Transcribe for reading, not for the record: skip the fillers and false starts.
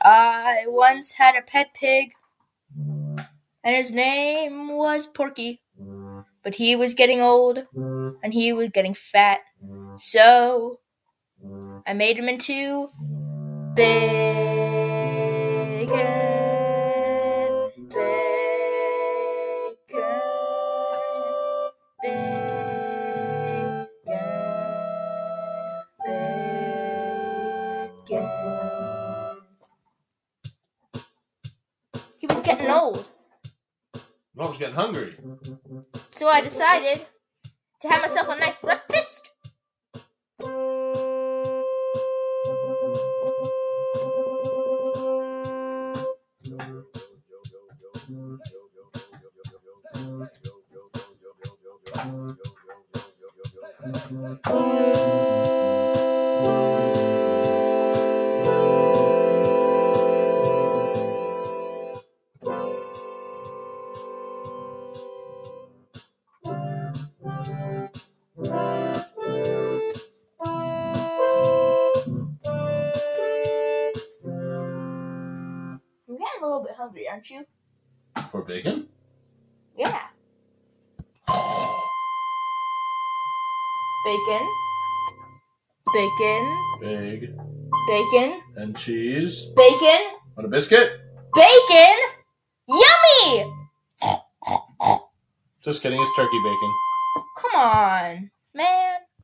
I once had a pet pig, and his name was Porky. But he was getting old, and he was getting fat, so I made him into bacon, bacon, bacon, bacon. He was getting old. I was getting hungry. So I decided to have myself a nice breakfast. You're getting a little bit hungry, aren't you? For bacon? Yeah. Bacon. Bacon. Egg. Bacon. And cheese. Bacon. On a biscuit? Bacon. Yummy! Just kidding, it's turkey bacon. Come on, man.